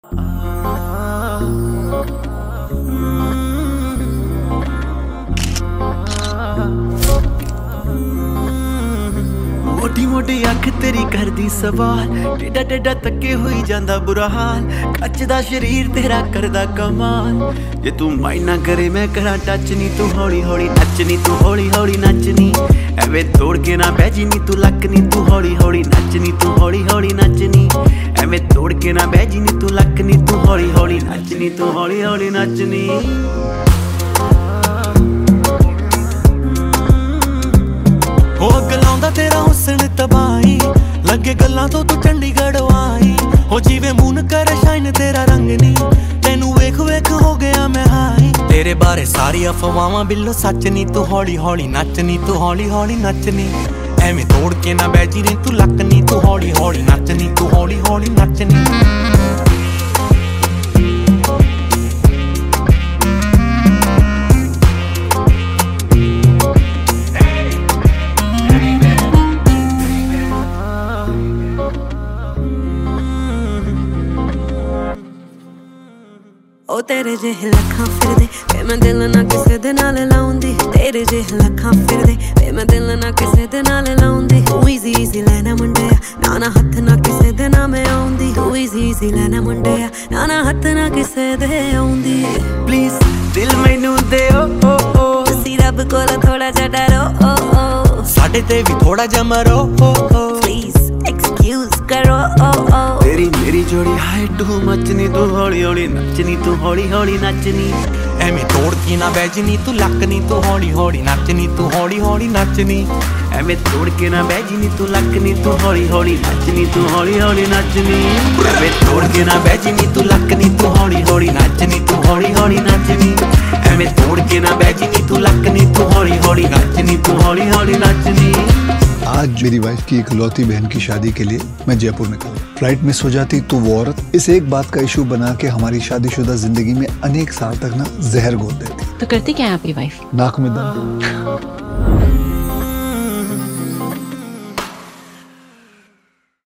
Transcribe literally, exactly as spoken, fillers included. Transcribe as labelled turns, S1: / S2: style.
S1: मोटी मोटी अख तेरी करदी सवाल, टेढ़ा टेढ़ा तके हुई जांदा बुरा हाल। कच दा शरीर तेरा करदा कमाल, जे तू माइंड ना करे मैं करा टच नी। तू हौली हौली नचनी, तू हौली हौली नचनी, एवें तोड़ के ना बैजी नी तू लक नी। तू हौली हौली नचनी, तू हौली हौली नचनी, एवें तोड़ के ना बैजी नी तू लक नी। तू हौली हौली नचनी, तू हौली हौली नचनी।
S2: हो गलांदा तेरा हुस्न तबाही, लगे गल्लां तो तू चंडीगढ़ आई। हो जीवे मून करे शाइन तेरा रंग नी, तेनू वेख वेख हो गया मैं हाई। तेरे बारे सारी अफवाहां बिल्लो सच नी। तू हौली हौली नचनी, तू हौली हौली नचनी, एवें तोड़ के ना बैजी नी तू लक नी। तू हौली हौली नचनी, तू हौली हौली नचनी।
S3: ओ तेरे जेह लखां फिरदे वे मैं दिल ना किसे दे नाल लाउंदी। तेरे जेह लखां फिरदे वे मैं दिल ना किसे दे नाल लाउंदी। तू इजी इजी लेना मुंडिया, ना ना हथ ना किसे दे ना मैं आउंदी। तू इजी इजी लेना मुंडिया, ना ना हथ ना किसे दे आउंदी।
S1: प्लीज दिल मैनू दे ओ ओ ओ,
S3: तुसी रब कोल थोड़ा जा डरो ओ ओ,
S2: साडे ते भी थोड़ा जा मरो ओ ओ।
S3: प्लीज एक्सक्यूज करो ओ ओ।
S1: तेरी मेरी जोड़ी हाय टू मचनी, तू हौली हौली नचनी, तू हौली हौली नचनी,
S2: एवें तोड़ के ना बैजनी तू लक नी। तू हौली हौली नचनी, तू हौली हौली नचनी,
S1: एवें तोड़ के ना बैजी नी तू लक नी। तू हौली हौली नचनी, तू हौली हौली नचनी, एवें तोड़ के ना बैजी नी तू लक नी। तू हौली हौली नचनी, तू हौली हौली नचनी, एवें तोड़ के ना बैजी नी तू लक नी। तू हौली हौली नचनी, तू हौली हौली नचनी।
S4: आज मेरी वाइफ की इकलौती बहन की शादी के लिए मैं जयपुर निकला। फ्लाइट मिस हो जाती तो वो औरत इस एक बात का इशू बना के हमारी शादीशुदा जिंदगी में अनेक साल तक ना जहर घोल देती।
S5: तो करती क्या है आपकी वाइफ?
S4: नाक में दम।